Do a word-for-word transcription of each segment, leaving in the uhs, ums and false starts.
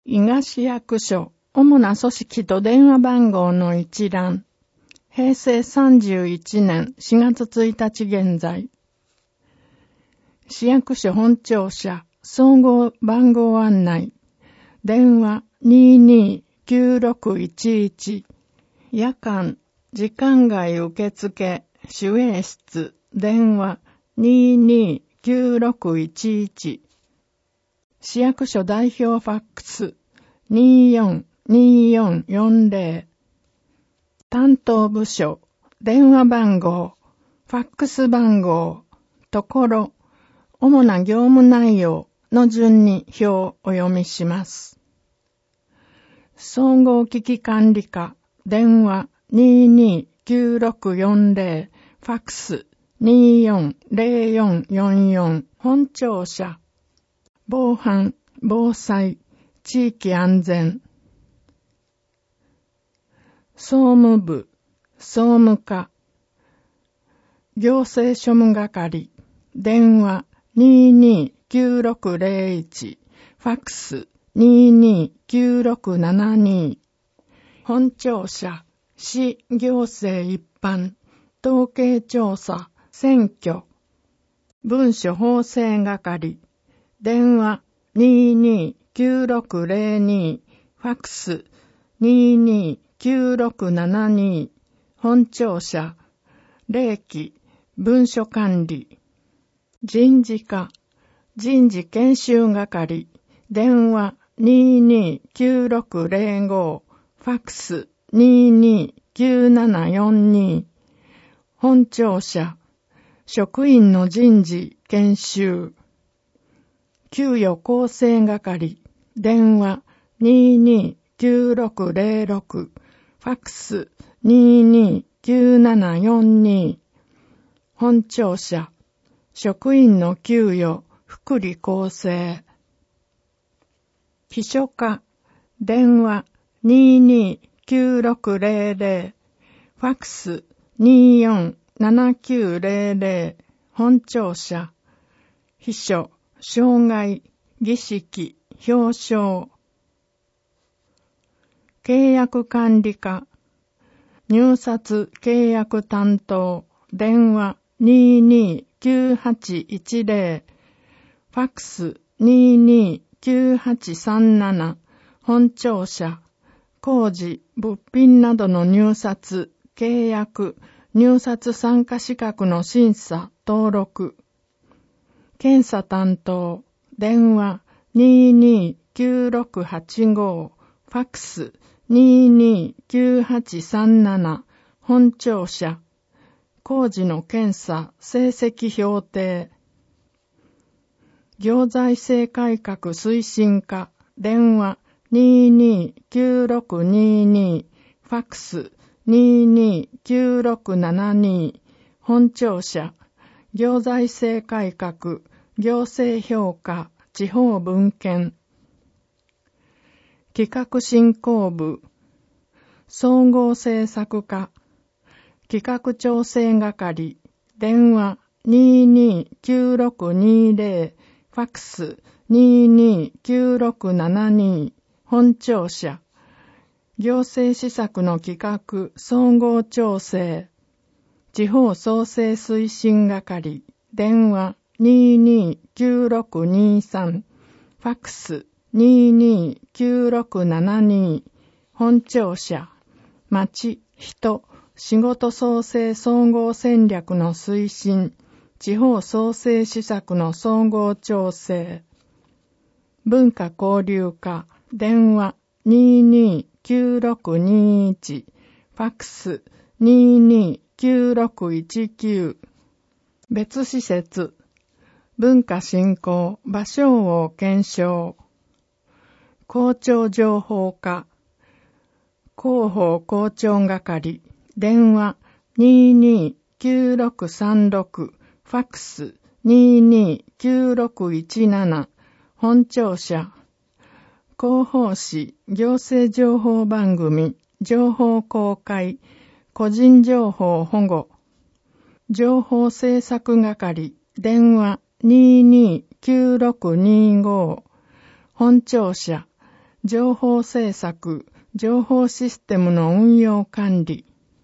伊賀市役所主な組織と電話番号の一覧。へいせいさんじゅういちねんしがつついたち現在。市役所本庁舎総合番号案内。電話 にーにーきゅうろくいちいち。夜間時間外受付守衛室電話 にーにーきゅうろくいちいち。市役所代表ファックス にーよんにーよんよんぜろ。担当部署電話番号ファックス番号ところ主な業務内容の順に表をお読みします。総合危機管理課電話 にーにーきゅうろくよんぜろ。ファックス にーよんぜろよんよんよん。本庁舎防犯防災地域安全。総務部総務課行政庶務係電話 にーにーきゅうろくぜろいち。ファックス にーにーきゅうろくななに。本庁舎市行政一般統計調査選挙文書法制係電話 にーにーきゅうろくぜろに。ファックス にーにーきゅうろくななに。本庁舎礼記文書管理人事課人事研修係電話 にーにーきゅうろくぜろご。ファックス にーにーきゅうななよんに。本庁舎職員の人事研修給与構成係電話 にーにーきゅうろくぜろろく。ファックス にーにーきゅうななよんに。本庁舎職員の給与福利厚生秘書課電話 にーにーきゅうろくぜろぜろ。ファックス にーよんななきゅうぜろぜろ。本庁舎秘書障害儀式表彰契約管理課入札契約担当電話 にーにーきゅうはちいちぜろ。ファックス にーにーきゅうはちさんなな。本庁舎工事物品などの入札契約入札参加資格の審査登録検査担当電話 にーにーきゅうろくはちご。ファックス にーにーきゅうはちさんなな。本庁舎工事の検査成績評定行財政改革推進課電話 にーにーきゅうろくにーに。ファックス にーにーきゅうろくななに。本庁舎行財政改革行政評価地方分権企画振興部総合政策課企画調整係電話 にーにーきゅうろくにーぜろ。ファックス にーにーきゅうろくななに。本庁舎行政施策の企画総合調整地方創生推進係電話 にーにーきゅうろくにーさん。ファックス にーにーきゅうろくななに。本庁舎町人仕事創生総合戦略の推進地方創生施策の総合調整文化交流課電話 にーにーきゅうろくにーいち。ファックス にーにーきゅうろくいちきゅう。別施設文化振興場所を検証公聴情報課広報公聴係電話 にーにーきゅうろくさんろく。ファックス にーにーきゅうろくいちなな。本庁舎広報誌行政情報番組情報公開個人情報保護情報政策係電話 にーにーきゅうろくにーご。本庁舎情報政策、情報システムの運用管理。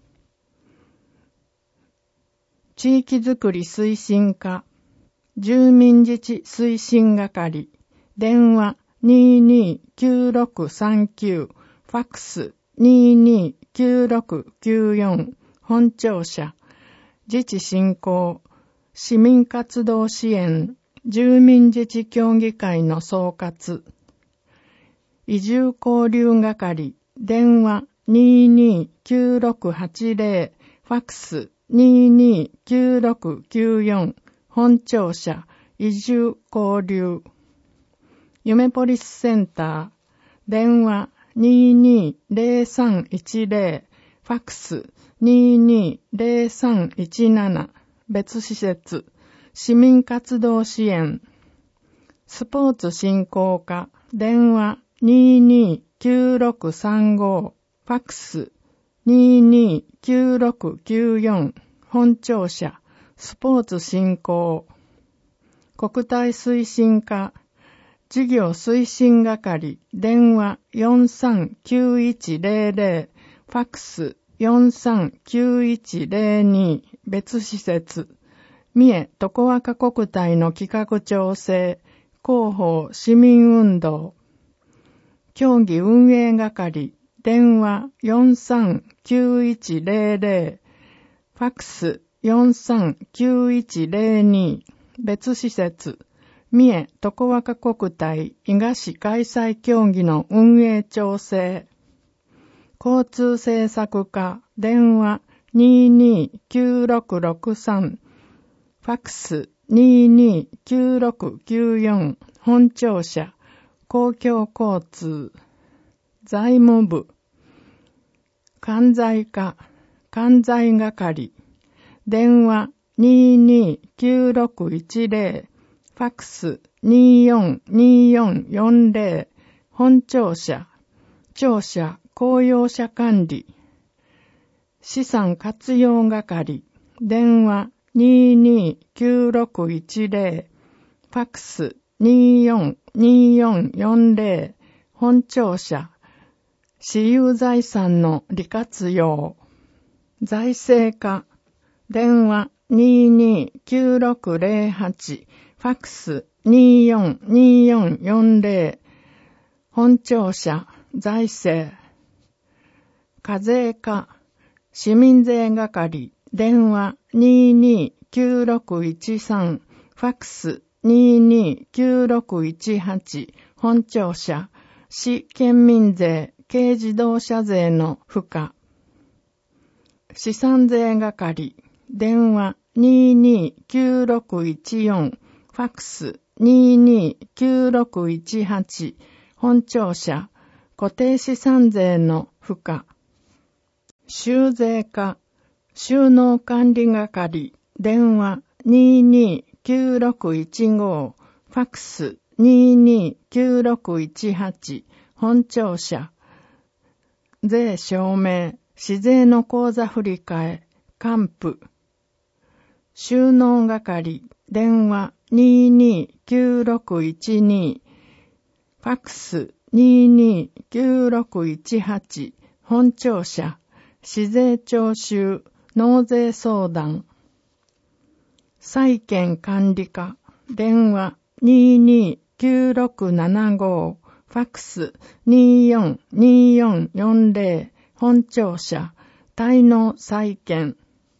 地域づくり推進課、住民自治推進係、電話 にーにーきゅうろくさんきゅう、ファックス にーにーきゅうろくきゅうよん、本庁舎、自治振興、市民活動支援、住民自治協議会の総括。移住交流係、電話 にーにーきゅうろくはちぜろ、ファックス にーにーきゅうろくきゅうよん、本庁舎、移住交流。夢ポリスセンター、電話 にーにーぜろさんいちぜろ、ファックス にーにーぜろさんいちなな、別施設、市民活動支援。スポーツ振興課、電話 にーにーきゅうろくさんご、ファックス にーにーきゅうろくきゅうよん、本庁舎、スポーツ振興。国体推進課、事業推進係、電話 よんさんきゅういちぜろぜろ、ファックス よんさんきゅういちぜろに、別施設。三重常若国体の企画調整、広報市民運動。競技運営係、電話 よんさんきゅういちぜろぜろ、ファックス よんさんきゅういちぜろに、別施設。三重常若国体伊賀市開催競技の運営調整。交通政策課、電話 にーにーきゅうろくろくさん、ファックス にーにーきゅうろくきゅうよん、本庁舎、公共交通。財務部。関西課、関西係。電話 にーにーきゅうろくいちぜろ、ファックス にーよんにーよんよんぜろ、本庁舎、庁舎公用車管理。資産活用係、電話 にーにーきゅうろくいちぜろ、ファックス にーよんにーよんよんぜろ、本庁舎、私有財産の利活用。財政課、電話 にーにーきゅうろくぜろはち、ファックス にーよんにーよんよんぜろ、本庁舎、財政。課税課、市民税係、電話 にーにーきゅうろくいちさん、ファックス にーにーきゅうろくいちはち、本庁舎、市県民税、軽自動車税の付加。資産税係、電話 にーにーきゅうろくいちよん、ファックス にーにーきゅうろくいちはち、本庁舎、固定資産税の付加。収税課、収納管理係、電話 にーにーきゅうろくいちご、ファックス にーにーきゅうろくいちはち、本庁舎。税証明、市税の口座振替、還付。収納係、電話 にーにーきゅうろくいちに、ファックス にーにーきゅうろくいちはち、本庁舎。市税徴収、納税相談。債権管理課、電話 にーにーきゅうろくななご、ファックス にーよんにーよんよんぜろ、本庁舎、滞納債権。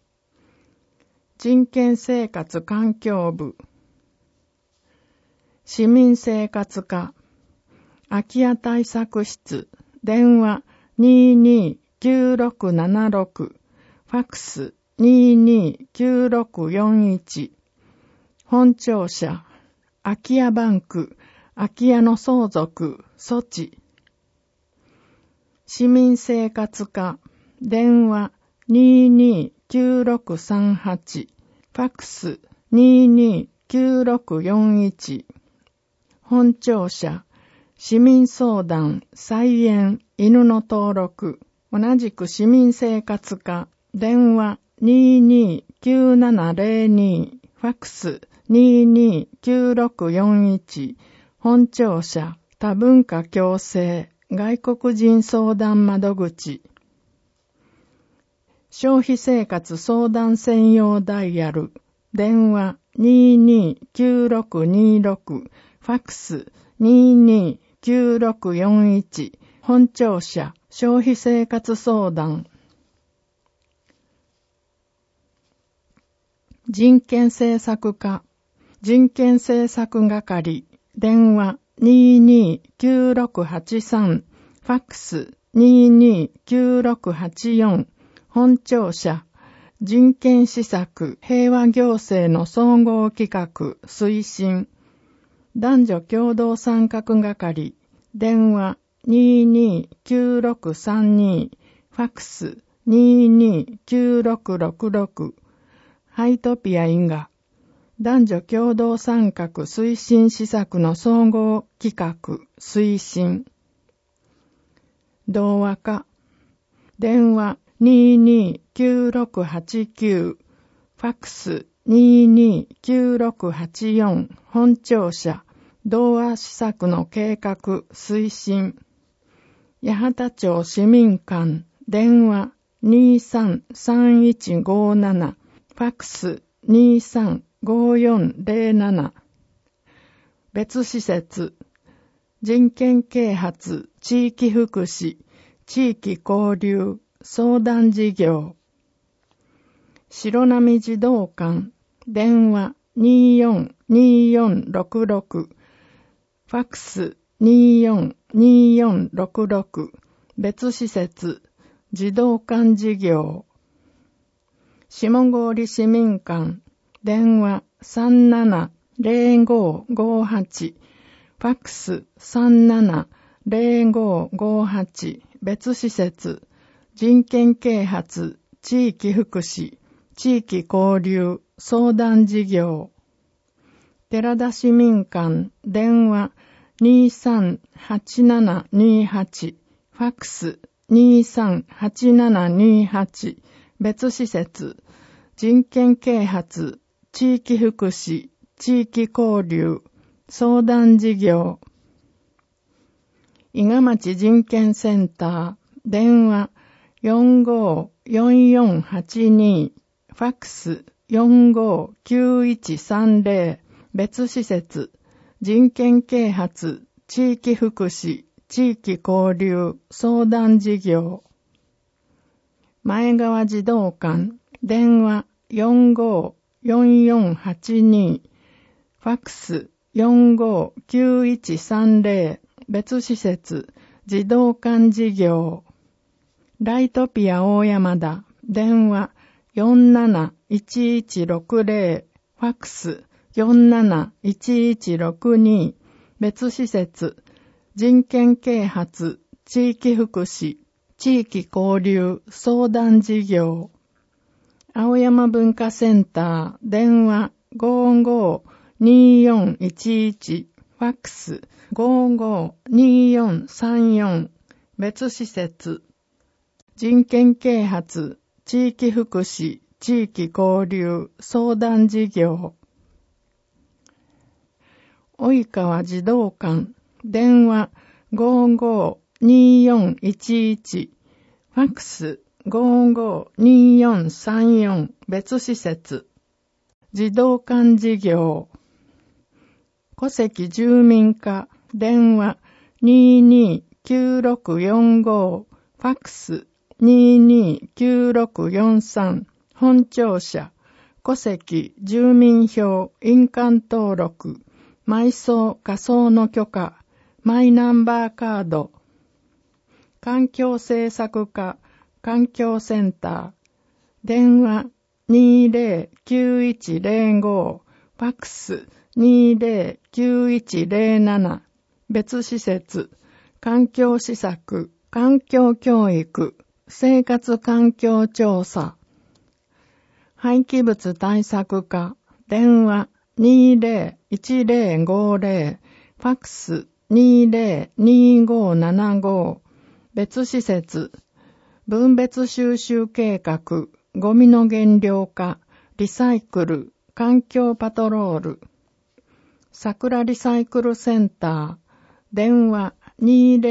人権生活環境部。市民生活課、空き家対策室、電話 にーにーきゅうろくななろく、ファックス にーにーきゅうろくよんいち、本庁舎、空き家バンク、空き家の相続、措置。市民生活課、電話 にーにーきゅうろくさんはち、ファックス にーにーきゅうろくよんいち、本庁舎、市民相談、菜園、犬の登録。同じく市民生活課、電話 にーにーきゅうななぜろに、ファックス にーにーきゅうろくよんいち、本庁舎、多文化共生。 外国人相談窓口、消費生活相談専用ダイヤル、電話 にーにーきゅうろくにーろく、ファックス にーにーきゅうろくよんいち、本庁舎消費生活相談。人権政策課、人権政策係、電話 にーにーきゅうろくはちさん、ファックス にーにーきゅうろくはちよん、本庁舎人権施策平和行政の総合企画推進。男女共同参画係、電話 にーにーきゅうろくさんに、ファックス にーにーきゅうろくろくろく、ハイトピア因果。男女共同参画推進施策の総合企画推進。同和課、電話 にーにーきゅうろくはちきゅう、ファックス にーにーきゅうろくはちよん、本庁舎同和施策の計画推進。八幡町市民館、電話 にーさんさんいちごなな、ファックス にーさんごよんぜろなな。別施設、人権啓発、地域福祉、地域交流、相談事業。白波児童館、電話 にーよんにーよんろくろく、ファックス にーよんにーよんろくろく、別施設、児童館事業。下郡市民館、電話さんななぜろごごはち、ファックスさんななぜろごごはち、別施設、人権啓発、地域福祉、地域交流、相談事業。寺田市民館、電話にーさんはちななにはち、ファックスにーさんはちななにはち、別施設、人権啓発、地域福祉、地域交流、相談事業。伊賀町人権センター、電話よんごよんよんはちに、ファックスよんごきゅういちさんぜろ、別施設、人権啓発、地域福祉、地域交流、相談事業。前川児童館、電話よんごよんよんはちに、ファックスよんごきゅういちさんぜろ、別施設、児童館事業。ライトピア大山田、電話よんなないちいちろくぜろ、ファックスよんなないちいちろくに、別施設、人権啓発、地域福祉、地域交流、相談事業。青山文化センター、電話ごごにーよんいちいち、ファックスごごにーよんさんよん、別施設、人権啓発、地域福祉、地域交流、相談事業。及川児童館、電話ごごにーよんいちいち、ファックスごごにーよんさんよん、別施設、児童館事業。戸籍住民課、電話にーにーきゅうろくよんご、ファックスにーにーきゅうろくよんさん、本庁舎、戸籍住民票印鑑登録、埋葬火葬の許可、マイナンバーカード。環境政策課、環境センター、電話にーぜろきゅういちぜろご、ファックスにーぜろきゅういちぜろなな、別施設、環境施策、環境教育、生活環境調査。廃棄物対策課、電話にーぜろいちぜろごぜろ、ファックスにーぜろにーごななご、別施設、分別収集計画、ゴミの減量化、リサイクル、環境パトロール。桜リサイクルセンター、電話にーぜろ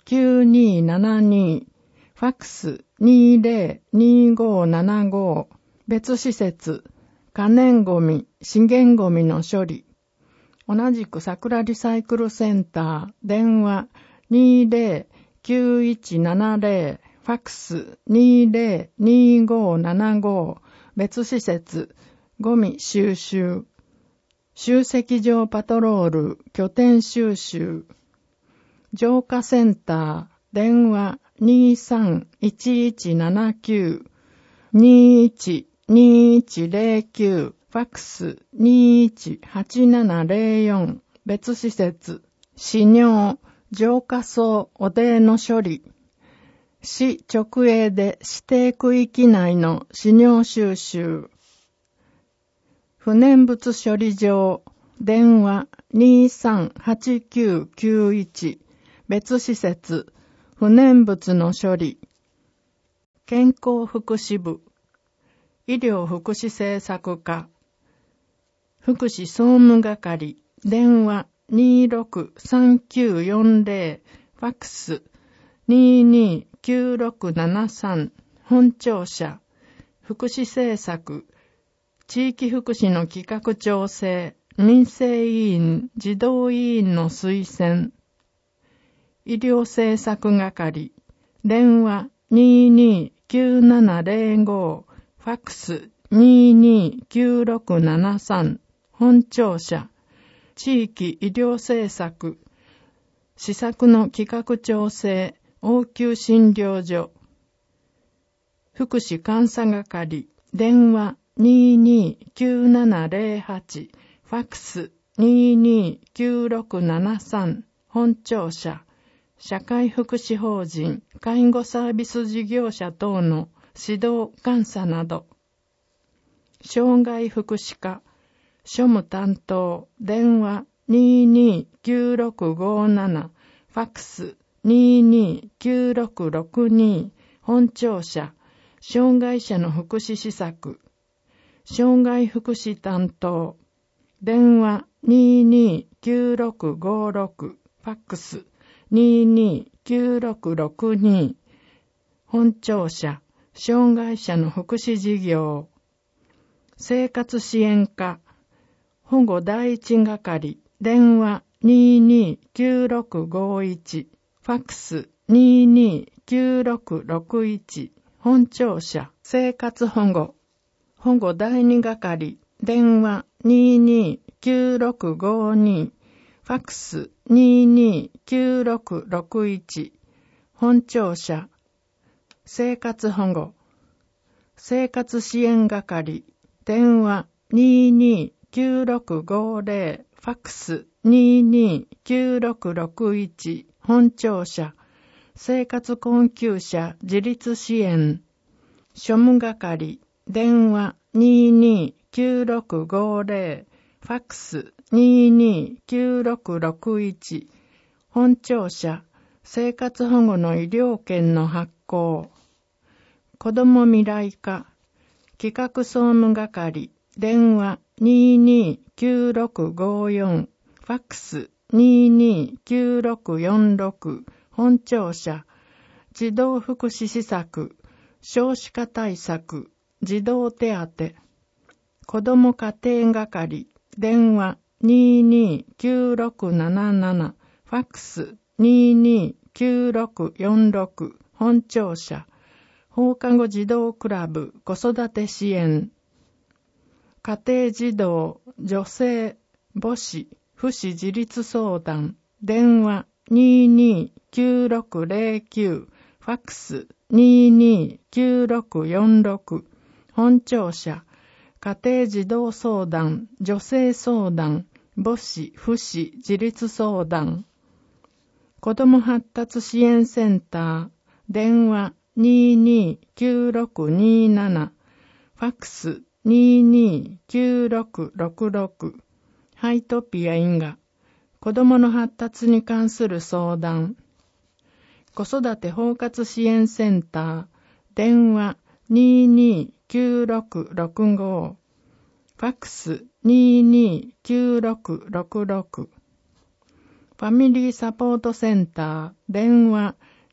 きゅうにーななに、ファックスにーぜろにーごーななご、別施設、可燃ゴミ、資源ゴミの処理。同じく桜リサイクルセンター、電話にーぜろきゅういちななぜろ、ファックスにーぜろにーごーななご、別施設、ゴミ収集。集積場パトロール、拠点収集。浄化センター、電話にーさんいちいちななきゅう、にーいちにーいちぜろきゅう、ファックスにーいちはちななぜろよん、別施設、死尿、浄化槽汚泥の処理。市直営で指定区域内の死尿収集。不燃物処理場、電話にーさんはちきゅうきゅういち、別施設、不燃物の処理。健康福祉部、医療福祉政策課、福祉総務係、電話にーろくさんきゅうよんぜろ、ファックスにーにーきゅうろくななさん、本庁舎、福祉政策、地域福祉の企画調整、民生委員、児童委員の推薦。医療政策係、電話にーにーきゅうななぜろご、ファックスにーにーきゅうろくななさん、本庁舎、地域医療政策、施策の企画調整、応急診療所。福祉監査係、電話にーにーきゅうななぜろはち、ファックスにーにーきゅうろくななさん、本庁舎、社会福祉法人、介護サービス事業者等の指導監査など。障害福祉課、庶務担当、電話にーにーきゅうろくごなな、ファックスにーにーきゅうろくろくに、本庁舎、障害者の福祉施策。障害福祉担当、電話にーにーきゅうろくごろく、ファックスにーにーきゅうろくろくに、本庁舎、障害者の福祉事業。生活支援課、保護第一係、電話にーにーきゅうろくごいち、ファックスにーにーきゅうろくろくいち、本庁舎、生活保護。保護第二係、電話にーにーきゅうろくごに、ファックスにーにーきゅうろくろくいち、本庁舎、生活保護。生活支援係、電話にーにーきゅうろくごぜろ、ファックスにーにーきゅうろくろくいち、本庁舎、生活困窮者自立支援。庶務係、電話にーにーきゅうろくごぜろ、ファックスにーにーきゅうろくろくいち、本庁舎、生活保護の医療券の発行。子ども未来課、企画総務係、電話にーにーきゅうろくごよん、ファックスにーにーきゅうろくよんろく、本庁舎、児童福祉施策、少子化対策、児童手当。子ども家庭係、電話にーにーきゅうろくなななな、ファックスにーにーきゅうろくよんろく、本庁舎、放課後児童クラブ子育て支援。家庭児童、女性、母子、父子自立相談、電話にーにーきゅうろくぜろきゅう、ファックスにーにーきゅうろくよんろく、本庁舎、家庭児童相談、女性相談、母子、父子自立相談。子ども発達支援センター、電話にーにーきゅうろくにーなな、ファックスにーにーきゅうろくろくろく、ハイトピアインガ、子どもの発達に関する相談。子育て包括支援センター、電話にーにーきゅうろくろくご、ファックスにーにーきゅうろくろくろく。ファミリーサポートセンター、電話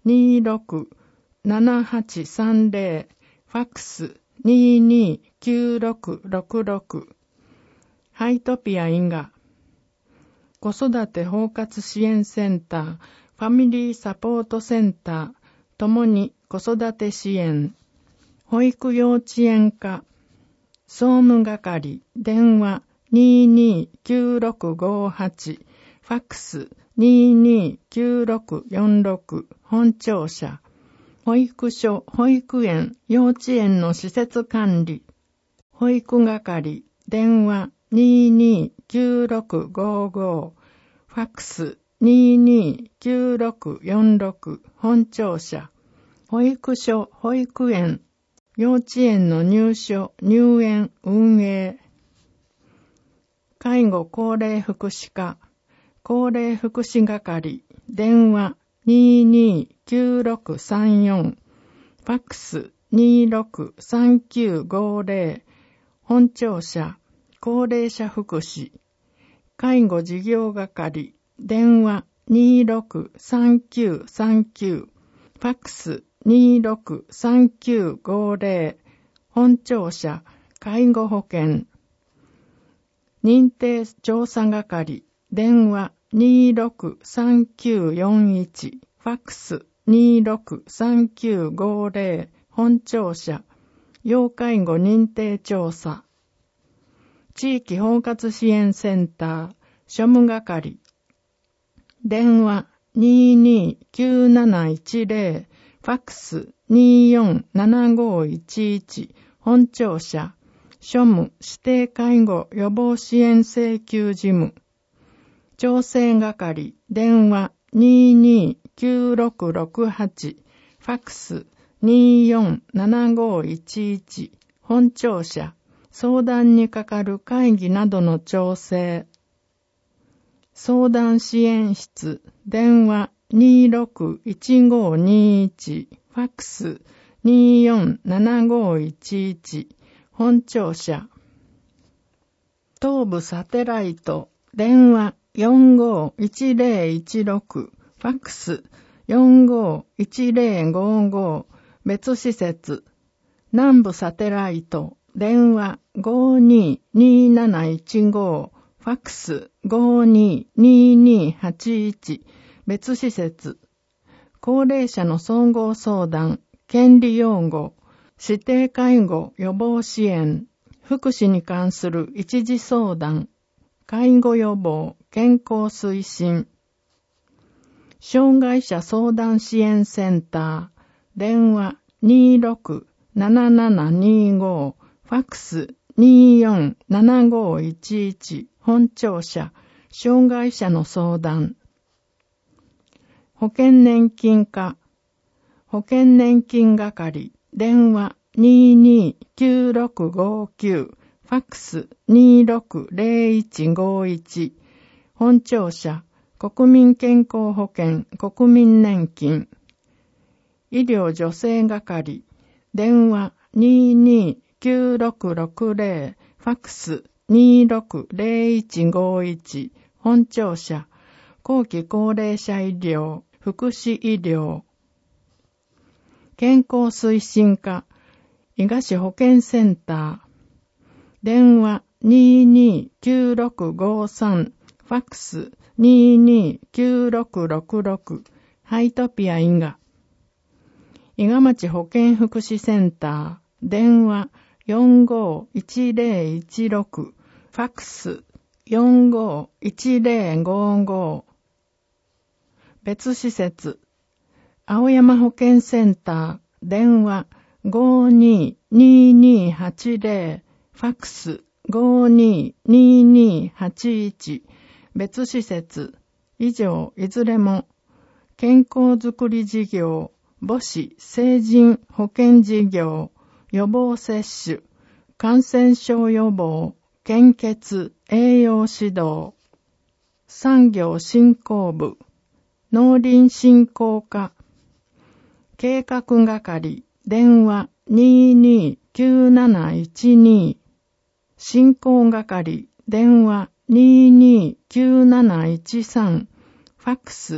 にーろくななはちさんぜろ、ファックスにーにーきゅうろくろくろく。ハイトピアインガ。子育て包括支援センター、ファミリーサポートセンター、ともに子育て支援。保育幼稚園課、総務係、電話にーにーきゅうろくごはち、ファックスにーにーきゅうろくよんろく、本庁舎。保育所、保育園、幼稚園の施設管理。保育係、電話にーにーきゅうろくごご、ファックスにーにーきゅうろくよんろく、本庁舎。保育所、保育園、幼稚園の入所、入園、運営。介護高齢福祉課、高齢福祉係、電話にーにーきゅうろくさんよん、ファックスにーろくさんきゅうごぜろ、本庁舎、高齢者福祉。介護事業係、電話にーろくさんきゅうさんきゅう、ファックスにーろくさんきゅうごぜろ、本庁舎、介護保険。認定調査係、電話にーろくさんきゅうよんいち、ファックスにーろくさんきゅうごぜろ、本庁舎、要介護認定調査。地域包括支援センター、庶務係。電話にーにーきゅうなないちぜろ、ファックスにーよんななごいちいち、本庁舎、庶務指定介護予防支援請求事務。調整係、電話にーにーきゅうろくろくはち、ファックスにーよんななごいちいち、本庁舎、相談にかかる会議などの調整。相談支援室、電話にーろくいちごにいち、ファックスにーよんななごいちいち、本庁舎。東部サテライト、電話よんごいちぜろいちろく、ファックスよんごいちぜろごご、別施設。南部サテライト、電話ごにになないちご、ファックスごにににはちいち、別施設。高齢者の総合相談、権利擁護、指定介護予防支援、福祉に関する一時相談、介護予防、健康推進。障害者相談支援センター、電話にーろくななななにご、ファックスにーよんななごいちいち、本庁舎、障害者の相談。保険年金課、保険年金係、電話にーにーきゅうろくごきゅう、ファックスにーろくぜろいちごいち、本庁舎、国民健康保険、国民年金。医療助成係、電話にーにーきゅうろくろくぜろ、ファックスにーろくぜろいちごいち、本庁舎、後期高齢者医療、福祉医療。健康推進課、伊賀市保健センター。電話にーにーきゅうろくごさん、ファックスにーにーきゅうろくろくろく、ハイトピア伊賀。伊賀町保健福祉センター。電話よんごいちぜろいちろく、ファックスよんごいちぜろごご。別施設、青山保健センター、電話ごにににはちぜろ、ファックスごにににはちいち、別施設、以上いずれも、健康づくり事業、母子成人保健事業、予防接種、感染症予防、献血、栄養指導。産業振興部、農林振興課。計画係、電話にーにーきゅうなないちに、振興係、電話にーにーきゅうなないちさん、ファックス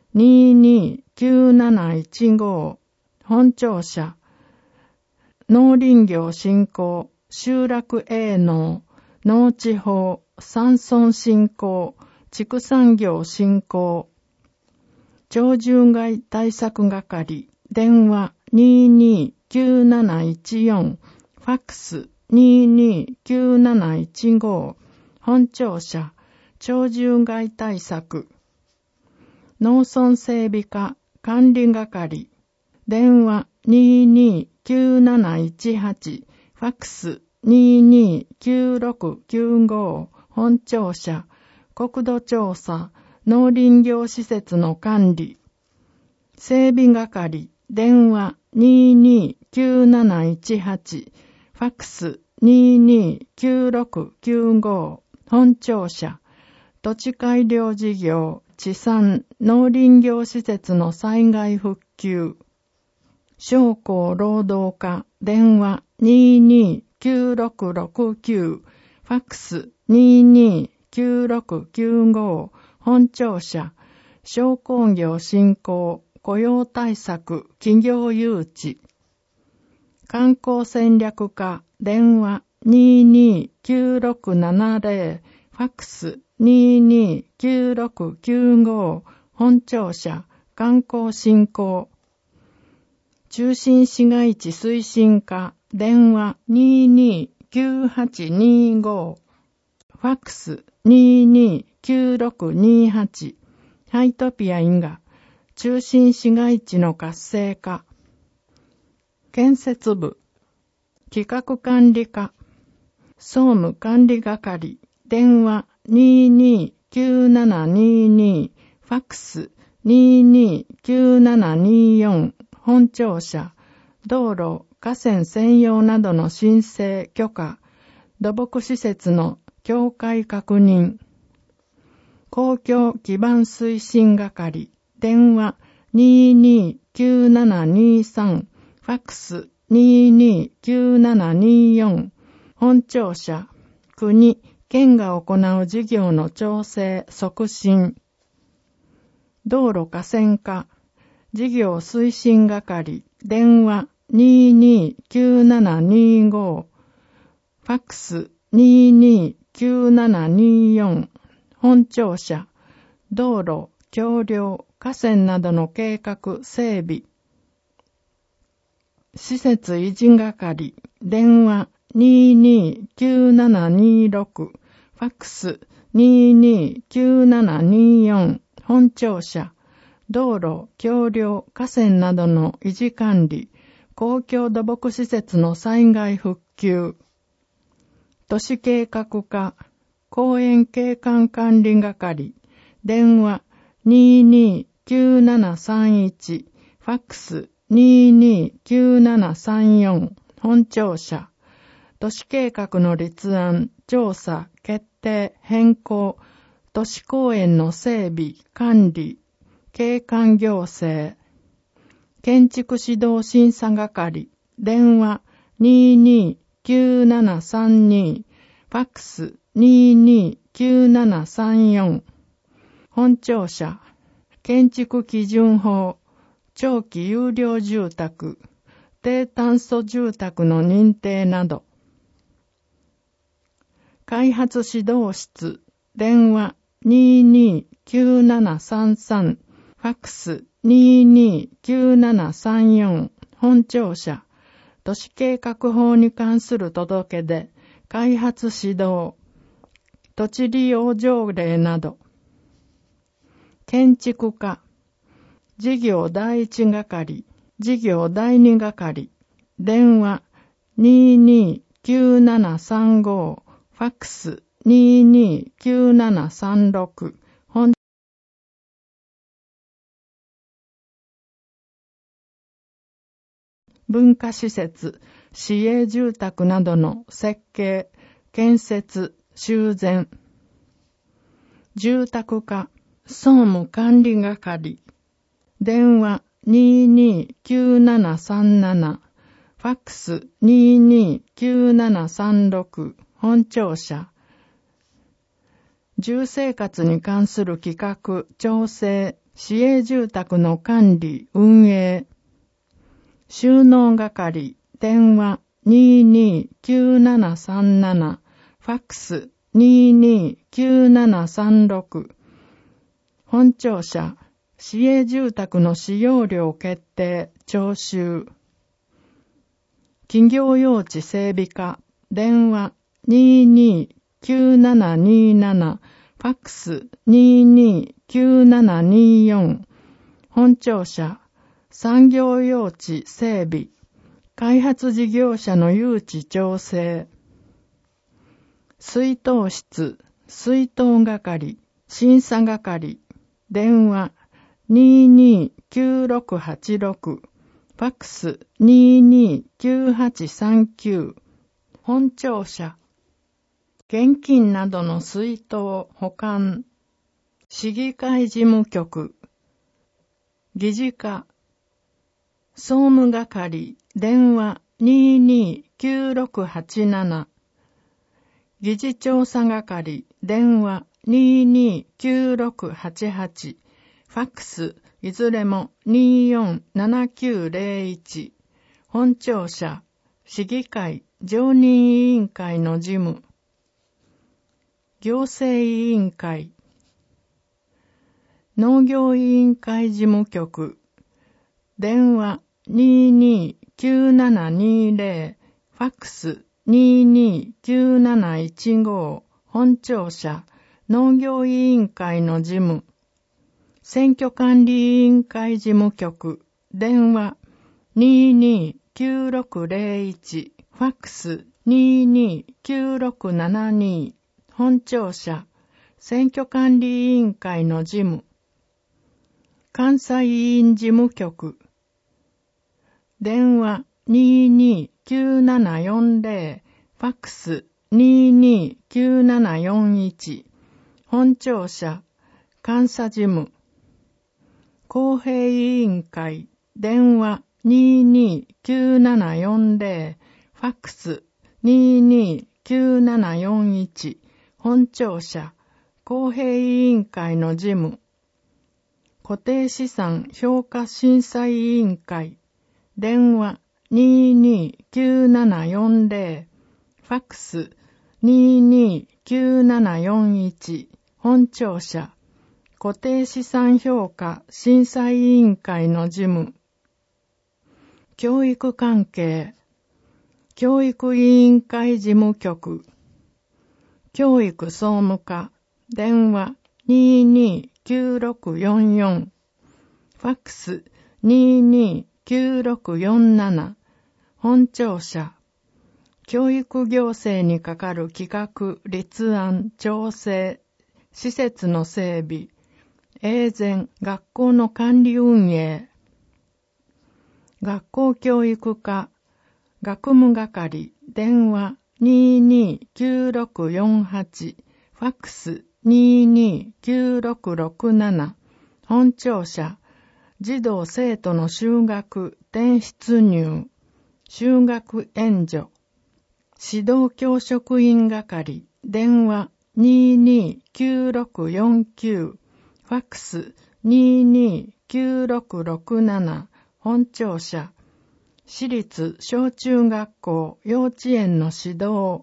ににきゅうなないちご、本庁舎、農林業振興、集落営農、農地法、山村振興、畜産業振興、鳥獣害対策係、電話ににきゅうなないちよん、ファックスににきゅうなないちご、本庁舎、鳥獣害対策、農村整備課管理係、電話ににきゅうなないちはち、ファックスににきゅうろくきゅうご、本庁舎、国土調査、農林業施設の管理、整備係、電話ににきゅうなないちはち、ファックスににきゅうろくきゅうご、本庁舎、土地改良事業、地産、農林業施設の災害復旧、商工労働課、電話ににきゅうろくろくきゅう、ファックスににきゅうろくきゅうご、本庁舎、商工業振興、雇用対策、企業誘致、観光戦略課、電話ににきゅうろくななぜろ、ファックスににきゅうろくきゅうご、本庁舎、観光振興、中心市街地推進課、電話ににきゅうはちにご、ファックスににきゅうろくにはち、ハイトピアインガ、中心市街地の活性化、建設部、企画管理課、総務管理係、電話ににきゅうななにに、ファックスににきゅうななによん、本庁舎、道路、河川専用などの申請許可、土木施設の境界確認、公共基盤推進係、電話ににきゅうななにさん、ファックスににきゅうななによん、本庁舎、国、県が行う事業の調整、促進、道路河川課、事業推進係、電話ににきゅうななにご、ファックスににきゅうななによん、本庁舎、道路、橋梁、河川などの計画、整備、施設維持係、電話ににきゅうななにろく、ファックスににきゅうななによん、本庁舎、道路、橋梁、河川などの維持管理、公共土木施設の災害復旧、都市計画課、公園景観管理係、電話ににきゅうななさんいち、ファックスににきゅうななさんよん、本庁舎、都市計画の立案、調査、決定、変更、都市公園の整備、管理、景観行政、建築指導審査係、電話ににきゅうななさんに、ファックスににきゅうななさんよん、本庁舎、建築基準法、長期有料住宅、低炭素住宅の認定など、開発指導室、電話ににきゅうななさんさん、ファックスににきゅうななさんよん、本庁舎、都市計画法に関する届け出、開発指導、土地利用条例など、建築課、事業第一係、事業第二係、電話ににきゅうななさんご、ファックスににきゅうななさんろく、本文化施設、市営住宅などの設計、建設、修繕、住宅課、総務管理係、電話ににきゅうななさんなな、ファックスににきゅうななさんろく、本庁舎、住生活に関する企画、調整、 市営住宅の管理、運営、収納係、電話 にーにーきゅうななさんなな、ファックス にーにーきゅうななさんろく、本庁舎、市営住宅の使用料決定、徴収、企業用地整備課、電話 にーにーきゅうななにーなな、ファックス にーにーきゅうななにーよん、本庁舎、産業用地整備、開発事業者の誘致調整、水筒室、水筒係、審査係、電話 にーにーきゅうろくはちろく、ファックス にーにーきゅうはちさんきゅう、本庁舎、現金などの水筒保管、市議会事務局、議事課、総務係、電話 にーにーきゅうろくはちなな、議事調査係、電話 にーにーきゅうろくはちはち、ファックス、いずれも にーよんななきゅうぜろいち、本庁舎、市議会、常任委員会の事務、行政委員会、農業委員会事務局、電話 にーにーきゅうななにーぜろ、ファックス にーにーきゅうなないちご、本庁舎、農業委員会の事務、選挙管理委員会事務局、電話 にーにーきゅうろくぜろいち、ファックス にーにーきゅうろくななに、本庁舎、選挙管理委員会の事務、関西委員事務局、電話 にーにーきゅうななよんぜろ、ファックス にーにーきゅうななよんいち、本庁舎、監査事務、公平委員会、電話 にーにーきゅうななよんぜろ、ファックス にーにーきゅうななよんいち、本庁舎、公平委員会の事務、固定資産評価審査委員会、電話 にーにーきゅうななよんぜろ、ファックス にーにーきゅうななよんいち、本庁舎、固定資産評価審査委員会の事務、教育関係、教育委員会事務局、教育総務課、電話 にーにーきゅうろくよんよん、ファックス にーにーきゅうろくよんなな、本庁舎、教育行政に係る企画、立案、調整、施設の整備、永全、学校の管理運営、学校教育課、学務係、電話 にーにーきゅうろくよんはち、ファックス にーにーきゅうろくろくなな、本庁舎、児童生徒の就学、転出入、就学援助、指導教職員係、電話 にーにーきゅうろくよんきゅう、ファックス にーにーきゅうろくろくなな、本庁舎、私立小中学校幼稚園の指導、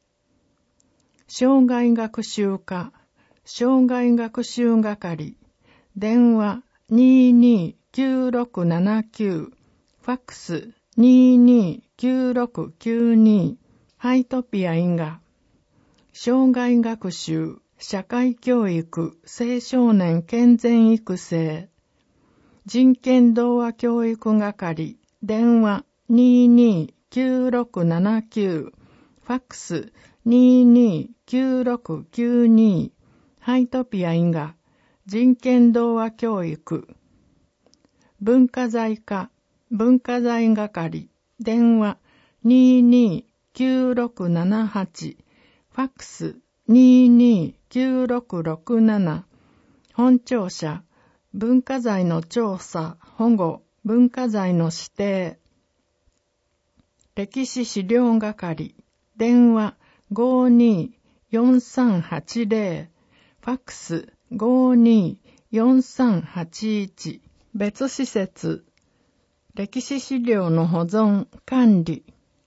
障害学習課、障害学習係、電話 にーにーきゅうろくななきゅう、ファックス にーにーきゅうろくきゅうに、ハイトピア因果、障害学習、社会教育、青少年健全育成、人権同和教育係、電話 にーにーきゅうろくななきゅう、ファックス にーにーきゅうろくきゅうに、ハイトピア因果、人権同和教育、文化財課、文化財係、電話 にーにーきゅうろくななはち、ファックス にーにーきゅうろくろくなな、本庁舎、文化財の調査、保護、文化財の指定、歴史資料係、電話 ごーにーよんさんはちぜろ、ファックス ごーにーよんさんはちいち。別施設、歴史資料の保存、管理。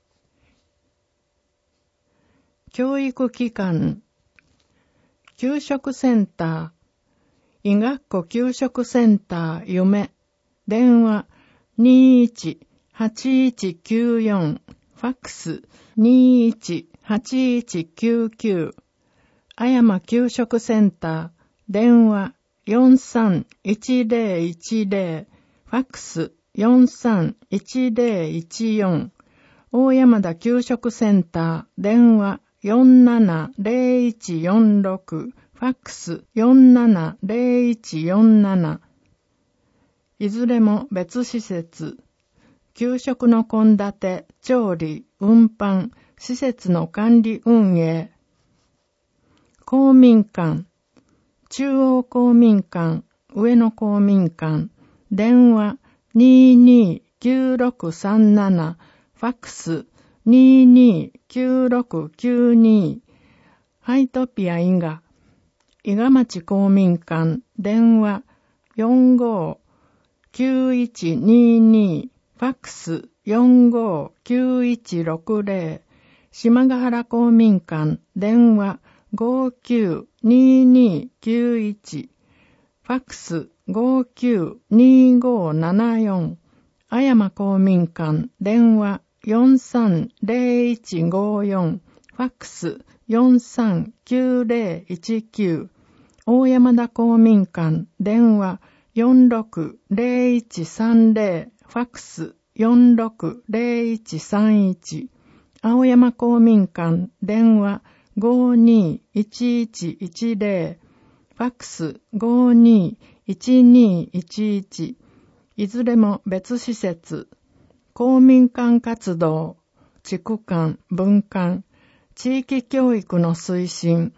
教育機関、給食センター、医学校給食センター夢、電話 にいちはちいちきゅうよん、ファックス にいちはちいちきゅうきゅう、あやま給食センター、電話よんさんいちぜろいちぜろ、ファックスよんさんいちぜろいちよん、大山田給食センター、電話よんななぜろいちよんろく、ファックスよんななぜろいちよんなな。いずれも別施設。給食の献立、調理、運搬、施設の管理運営。公民館、中央公民館、上野公民館、電話にーにーきゅうろくさんなな、ファックスにーにーきゅうろくきゅうに、ハイトピア伊賀、伊賀町公民館、電話よんごーきゅういちにーに、ファックスよんごーきゅういちろくぜろ、島ヶ原公民館、電話ごーきゅうにーにーきゅういち、ファックスごーきゅうにーごーななよん、あやま公民館、電話よんさんぜろいちごーよん、ファックスよんさんきゅうぜろいちきゅう、大山田公民館、電話よんろくぜろいちさんぜろ、ファックスよんろくぜろいちさんいち、青山公民館、電話ごーにーいちいちいちぜろ、ファックスごーにーいちにーいちいち、いずれも別施設。公民館活動、地区間、分館、地域教育の推進。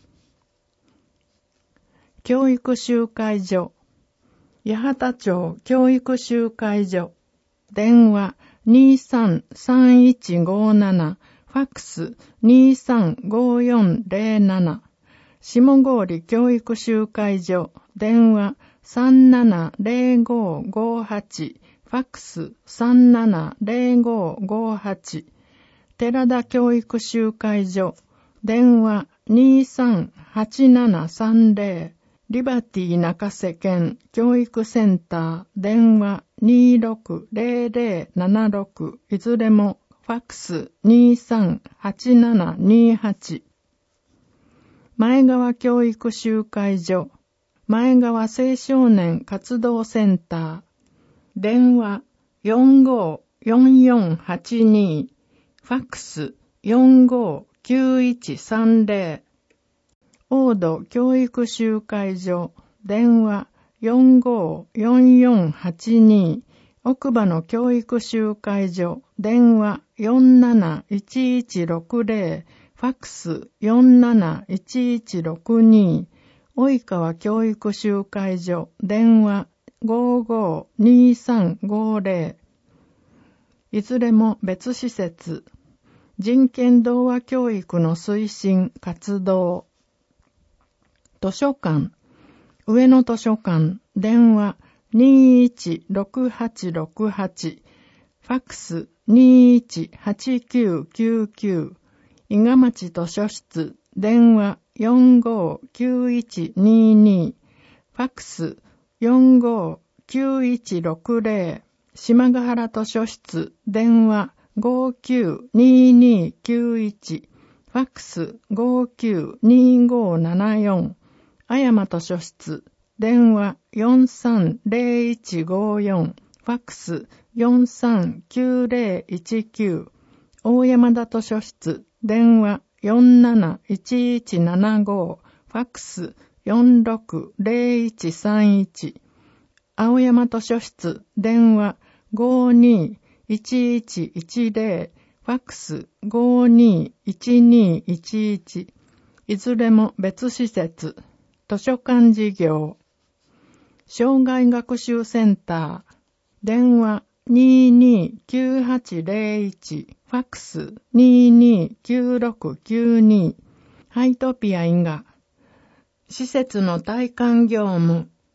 教育集会所、八幡町教育集会所、電話にーさんさんいちごーなな、ファックスにーさんごーよんぜろなな、下郡教育集会所、電話さんななぜろごーごーはち、ファックスさんななぜろごーごーはち、寺田教育集会所、電話にーさんはちななさんぜろ、リバティ中瀬県教育センター、電話にーろくぜろぜろななろく、いずれもファックスにーさんはちななにーはち。前川教育集会所、前川青少年活動センター、電話よんごーよんよんはちに、ファックスよんごーきゅういちさんぜろ、大戸教育集会所、電話よんごーよんよんはちに、奥歯の教育集会所、電話よんなないちいちろくぜろ、ファックスよんなないちいちろくに、及川教育集会所、電話ごーごーにーさんごーぜろ、いずれも別施設。人権同和教育の推進活動。図書館、上野図書館、電話にーいちろくはちろくはち、ファックスにーいちはちきゅうきゅうきゅう、伊賀町図書室、電話よんごーきゅういちにーに、ファックスよんごーきゅういちろくぜろ、島ヶ原図書室、電話ごーきゅうにーにーきゅういち、ファックスごーきゅうにーごーななよん、あやま図書室、電話よんさんぜろいちごーよん、ファックスよんさんきゅうぜろいちきゅう、大山田図書室、電話よんなないちいちななごー、ファックスよんろくぜろいちさんいち、青山図書室、電話ごーにーいちいちいちぜろ、ファックスごーにーいちにーいちいち、いずれも別施設。図書館事業、障害学習センター、電話にーにーきゅうはちぜろいち、ファックスにーにーきゅうろくきゅうに、ハイトピア伊賀、施設の体感業務、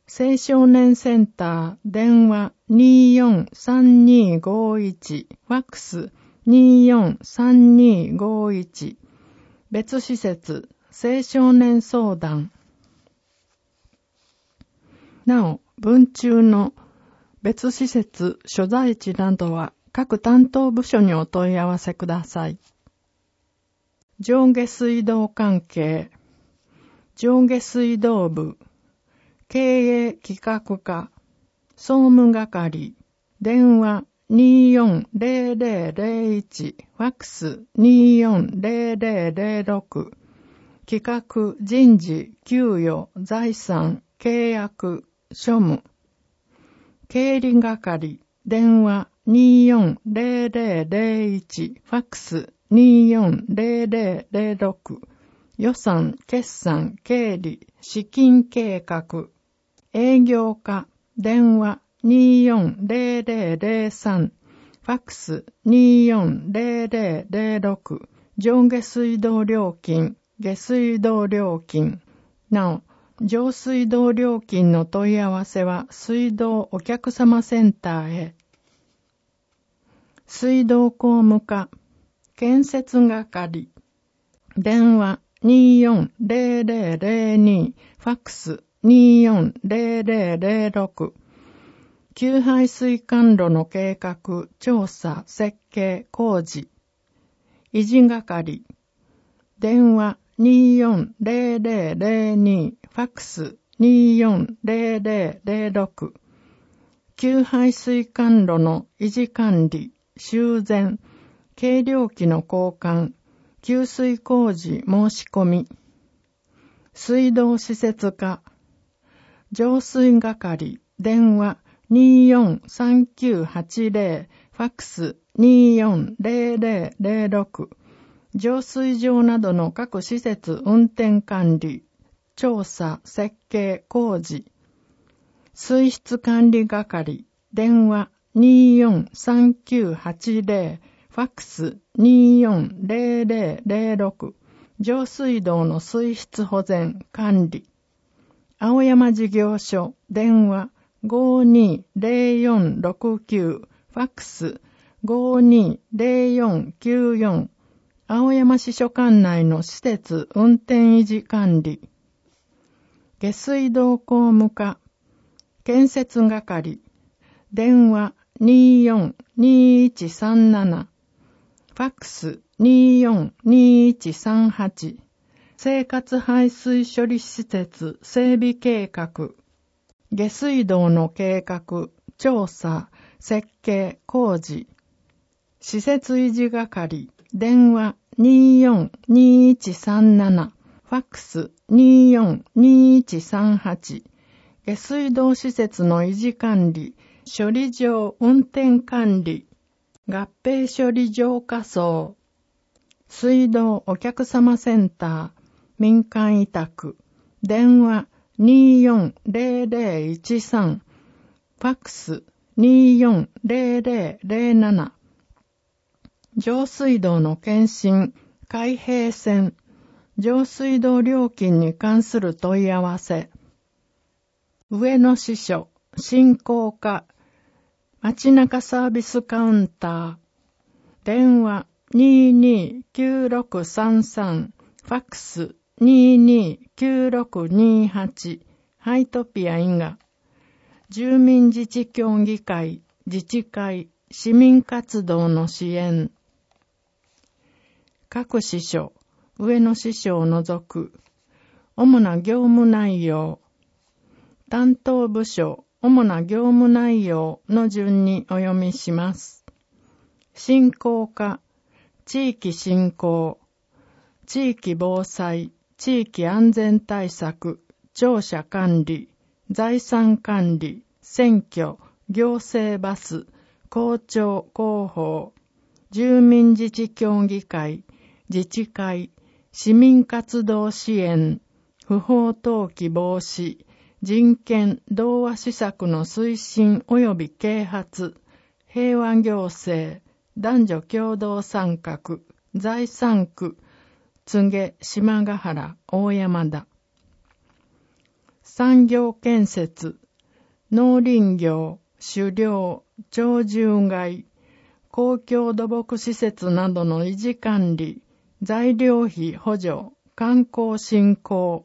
青少年センター、電話 にーよんさんにーごーいち、ファックス にーよんさんにーごーいち、別施設、青少年相談。なお、文中の別施設所在地などは各担当部署にお問い合わせください。上下水道関係、上下水道部、経営企画課、総務係、電話 にーよんゼロゼロゼロいち、ファックス にーよんゼロゼロゼロろく、企画、人事、給与、財産、契約、庶務、経理係、電話 にーよんゼロゼロゼロいち、ファックス にーよんゼロゼロゼロろく、予算、決算、経理、資金計画、営業課、電話 にーよんゼロゼロゼロさん、ファックス にーよんゼロゼロゼロろく、上下水道料金、下水道料金。なお、上水道料金の問い合わせは水道お客様センターへ。水道工務課、建設係、電話 にーよんゼロゼロゼロに、ファックス にーよんゼロゼロゼロろく、給排水管路の計画、調査、設計、工事、維持係、電話 にーよんゼロゼロゼロに、ファックス にーよんゼロゼロゼロろく、給排水管路の維持管理、修繕、計量器の交換、給水工事申し込み、水道施設課、浄水係、電話 にーよんさんきゅうはちゼロ、ファックス にーよんゼロゼロゼロろく、浄水場などの各施設運転管理、調査、設計、工事、水質管理係、電話 にーよんさんきゅうはちゼロ、ファックス にーよんゼロゼロゼロろく、上水道の水質保全、管理、青山事業所、電話 ごーにーゼロよんろくきゅう、ファックス ごーにーゼロよんきゅうよん、青山支所管内の施設運転維持管理、下水道工務課、建設係、電話 にーよんにーいちさんなな、ファックス にーよんにーいちさんはち、生活排水処理施設整備計画、下水道の計画、調査、設計、工事、施設維持係、電話 にーよんにーいちさんなな、ファックス にーよんにーいちさんはち、下水道施設の維持管理、処理場運転管理、合併処理場仮想、水道お客様センター、民間委託、電話 にーよんゼロゼロいちさん、ファックス にーよんゼロゼロゼロなな、上水道の検診、開閉線、上水道料金に関する問い合わせ、上野支所、振興課、街中サービスカウンター、電話 にーにーきゅうろくさんさん、ファックス にーにーきゅうろくにーはち、ハイトピア以外、住民自治協議会、自治会、市民活動の支援、各支所、上野支所を除く、主な業務内容、担当部署、主な業務内容の順にお読みします。振興課、地域振興、地域防災、地域安全対策、庁舎管理、財産管理、選挙、行政バス、公聴広報、住民自治協議会、自治会、市民活動支援、不法投棄防止、人権同和施策の推進及び啓発、平和行政、男女共同参画、財産区、柘植、島ヶ原、大山田。 産業建設、農林業、狩猟、鳥獣害、公共土木施設などの維持管理、材料費補助、観光振興、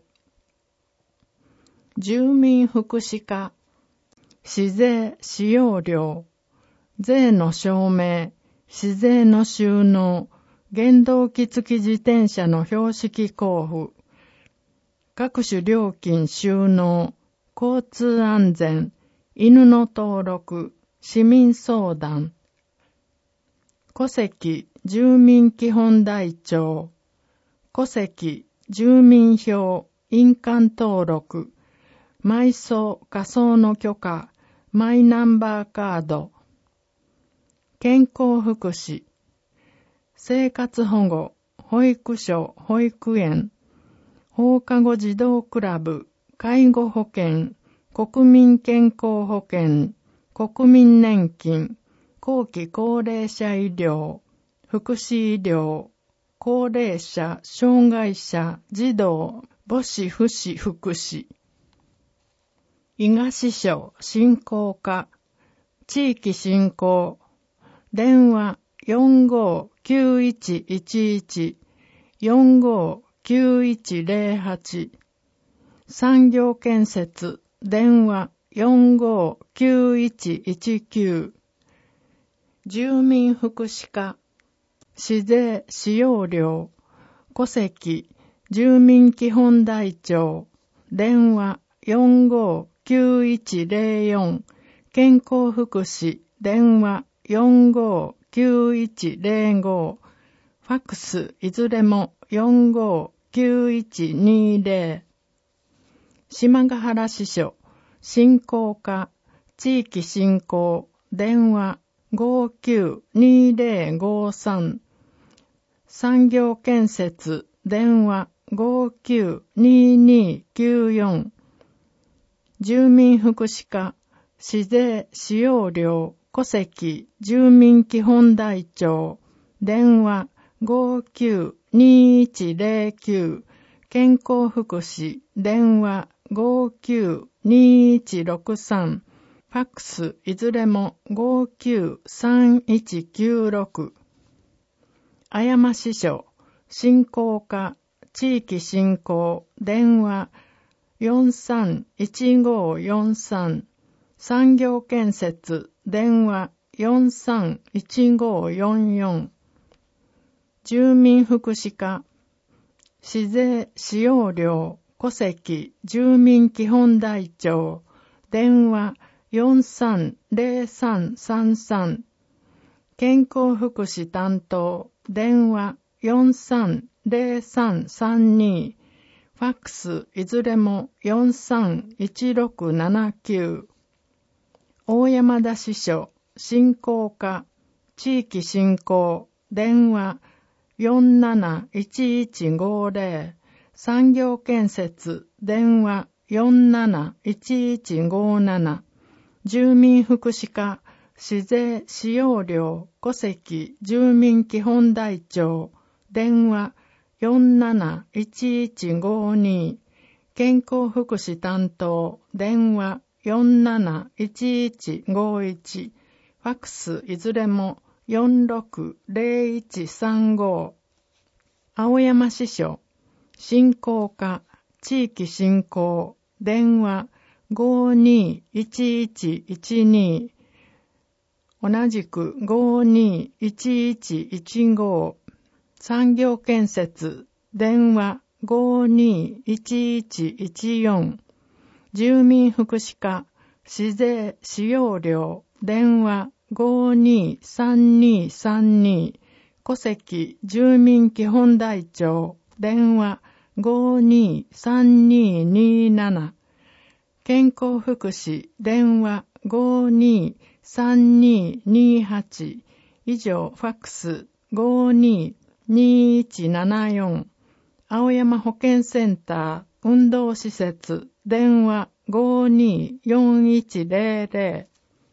住民福祉課、市税使用料、税の証明、市税の収納、原動機付き自転車の標識交付、各種料金収納、交通安全、犬の登録、市民相談、戸籍住民基本台帳、戸籍住民票、印鑑登録、埋葬火葬の許可、マイナンバーカード、健康福祉、生活保護、保育所、保育園、放課後児童クラブ、介護保険、国民健康保険、国民年金、後期高齢者医療、福祉医療、高齢者、障害者、児童、母子父子福祉、伊賀支所振興課、地域振興、電話 よんごーきゅういちいちいち よんごーきゅういちゼロはち、産業建設、電話 よんごーきゅういちいちきゅう、住民福祉課、市税使用料、戸籍、住民基本台帳、電話 よんごーきゅういちゼロよん、健康福祉、電話 よんごーきゅういちゼロご、ファックスいずれも よんごーきゅういちにゼロ、島ヶ原支所、振興課、地域振興、電話 ごーきゅうにゼロごさん、産業建設、電話 ごーきゅうににきゅうよん、住民福祉課、市税使用料、戸籍、住民基本台帳、電話 ごーきゅうにいちゼロきゅう、健康福祉、電話 ごーきゅうにいちろくさん、ファックスいずれも ごーきゅうさんいちきゅうろく、綾山支所、振興課、地域振興、電話 よんさんいちごーよんさん、産業建設、電話 よんさんいちごーよんよん、住民福祉課、市税使用料、戸籍、住民基本台帳、電話 よんさんゼロさんさんさん、健康福祉担当、電話 よんさんゼロさんさんに、ファックスいずれも よんさんいちろくななきゅう、大山田支所、振興課、地域振興、電話 よんなないちいちごゼロ、産業建設、電話 よんなないちいちごなな、住民福祉課、市税使用料、戸籍、住民基本台帳、電話 よんなないちいちごに、健康福祉担当、電話 よんなないちいちごいち、ファックスいずれも よんろくゼロいちさんご、青山支所、振興課、地域振興、電話 ごーにーいちいちいちに、同じく ごーにーいちいちいちご、産業建設、電話 ごーにーいちいちいちよん、住民福祉課、市税使用料、電話 ごーにーさんにーさんに、戸籍住民基本台帳、電話 ごーにーさんにーにーなな、健康福祉、電話 ごーにーさんにーにーはち、以上ファックス ごーにーにーいちななよん、青山保健センター運動施設、電話 ごーにーよんいちゼロゼロ、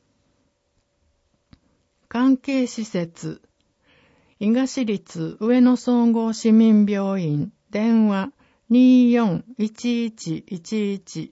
関係施設、伊賀市立上野総合市民病院、電話 にーよんいちいちいちいち、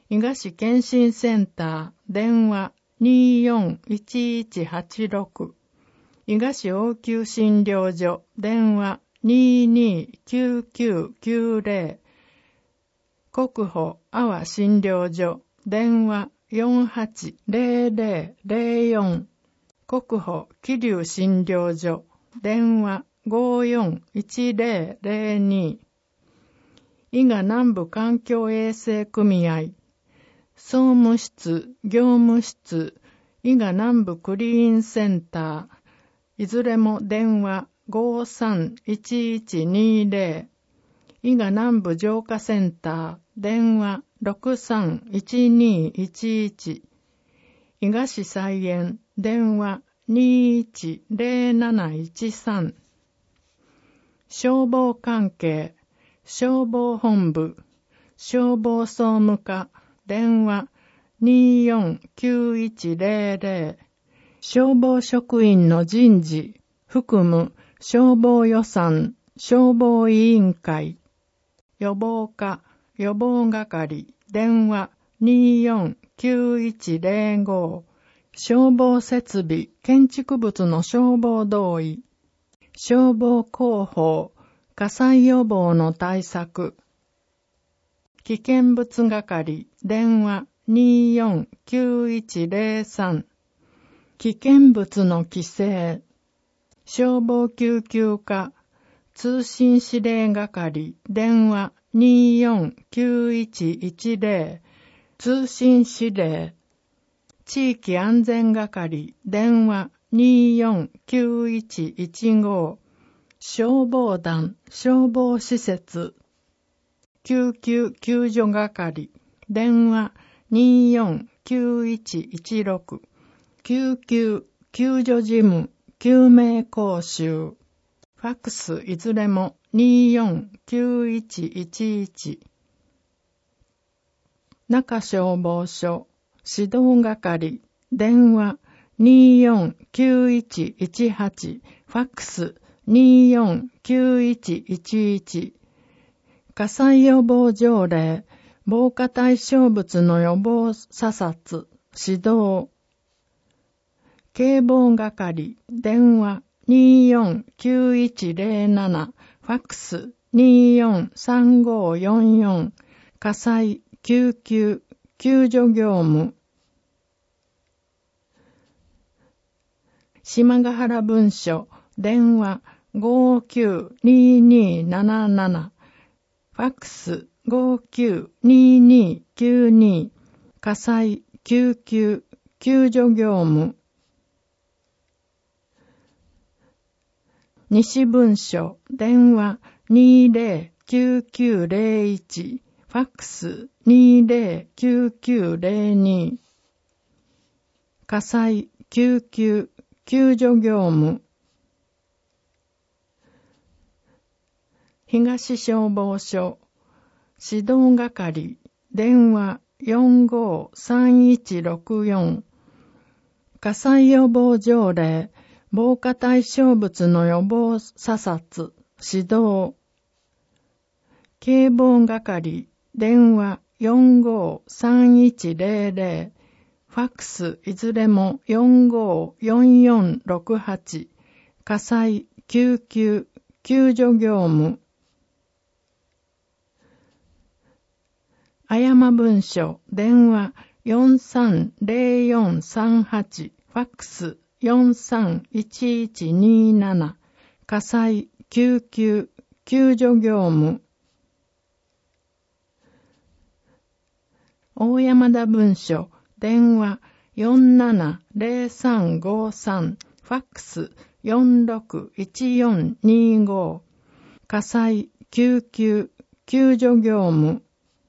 伊賀市検診センター、電話 にーよんいちいちはちろく。伊賀市応急診療所、電話 にーにーきゅうきゅうきゅうぜろ。国保阿波診療所、電話よんはちぜろぜろぜろよん。国保桐生診療所、電話ごーよんいちぜろぜろに。伊賀南部環境衛生組合、総務室、業務室、伊賀南部クリーンセンター、いずれも電話ごーさんいちいちにぜろ。伊賀南部浄化センター、電話ろくさんいちにいちいち。伊賀市菜園、電話にーいちぜろなないちさん。消防関係、消防本部、消防総務課、電話にーよんきゅういちぜろぜろ。消防職員の人事、含む消防予算、消防委員会。予防課、予防係、電話にーよんきゅういちぜろご。消防設備、建築物の消防同意。消防広報、火災予防の対策。危険物係、電話にーよんきゅういちぜろさん。危険物の規制。消防救急課、通信指令係、電話にーよんきゅういちいちぜろ。通信指令。地域安全係、電話にーよんきゅういちいちご。消防団、消防施設。救急救助係、電話にーよんきゅういちいちろく。救急救助事務、救命講習。ファックスいずれもにーよんきゅういちいちいち。中消防署、指導係、電話にーよんきゅういちいちはち。ファックスにーよんきゅういちいちいち。火災予防条例、防火対象物の予防査察、指導。警防係、電話にーよんきゅういちぜろなな。ファックスにーよんさんごよんよん。火災、救急、救助業務。島ヶ原分署、電話ごーきゅうにーにーなななな。ファックスごーきゅうにーにーきゅうに。火災、救急、救助業務。西分署、電話にーぜろきゅうきゅうぜろいち。ファックスにーぜろきゅうきゅうぜろに。火災、救急、救助業務。東消防署、指導係、電話よんごーさんいちろくよん。火災予防条例、防火対象物の予防査察、指導。警防係、電話よんごーさんいちぜろぜろ。ファックスいずれもよんごーよんよんろくはち。火災、救急、救助業務。綾間分署、電話よんさんぜろよんさんはち。ファックスよんさんいちいちになな。火災、救急、救助業務。大山田分署、電話よんななぜろさんごさん。ファックスよんろくいちよんにご。火災、救急、救助業務。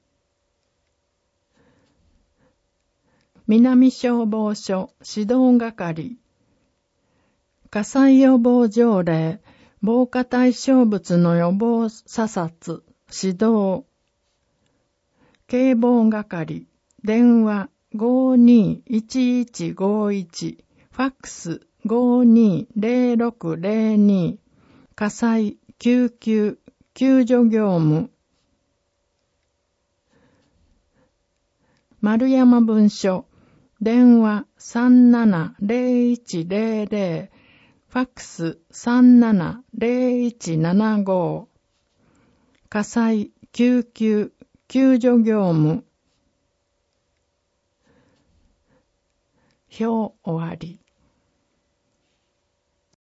南消防署、指導係。火災予防条例、防火対象物の予防査察、指導。警防係、電話ごーにーいちいちごいち。ファックスごーにーぜろろくぜろに。火災、救急、救助業務。 丸山文書、電話 さんななゼロいちゼロゼロ、ファックス さんななゼロいちななご、火災救急救助業務、表終わり。